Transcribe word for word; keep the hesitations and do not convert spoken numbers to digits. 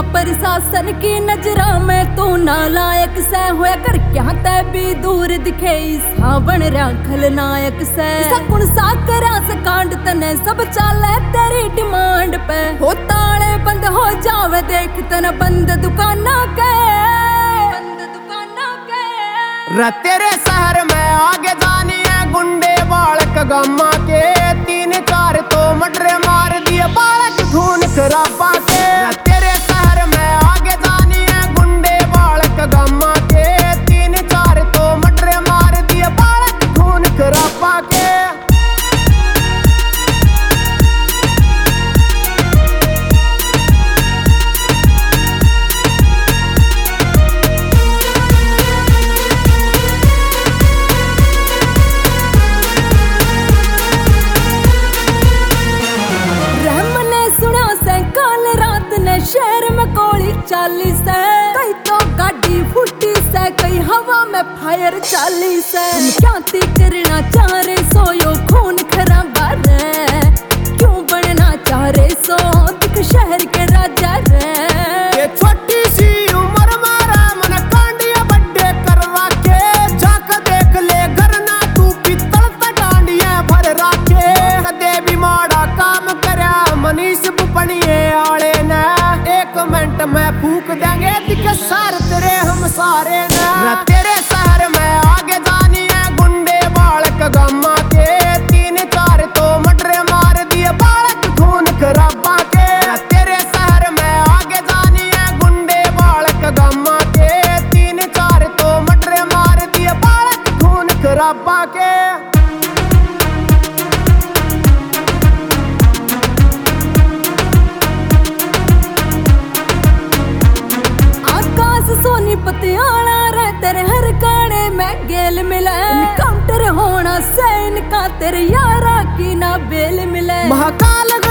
प्रशासन की नजरों में तू नालायक से होया कर क्या तै भी दूर दिखे सावन रहा खलनायक से सकुन सा करा से कांड तने सब चाले तेरी डिमांड पे हो ताले बंद हो जावे देख तना बंद दुकाना के बंद दुकाना के रे तेरे शहर में आगे जानी है गुंडे बालक गम्मा के तीन चार तो मडरे मार दिए बालक खून खराबा के तेरे शहर में आगे जानी है गुंडे बालक गम्मा के तीन चार तो मडरे मार दिए बालक खून खराबा के शहर में गोली चाली से कई तो गाड़ी फूटी से कई हवा में फायर चाली से क्या ती करना चाह रहे सो यो खून खराबा रे क्यों बनना चाह रहे सो दिख शहर के राजा रे ये छोटी सी उम्र मारा मन कांडिया बड्डे कर राखे जाकर देख ले घर ना तू पित्तल ता डांडिया भर राखे कदे भी माड़ा काम करया मनीष बुपणिए आले ने एक मिनट में फूक देंगे दिख सार तेरे हम सारे ने तेरे शहर में आगे जानी है गुंडे बालक गम्मा के तीन चार तो मडरे मार दिए बालक खून खराबा के तेरे शहर में आगे जानी है गुंडे बालक गम्मा के तीन चार तो मडरे मार दिए बालक खून खराबा के सोनी पतियाला रे तेरे हर गाने में गेल मिले काउंटर होना से इनका तेरे यारा की ना बेल मिले महाकाल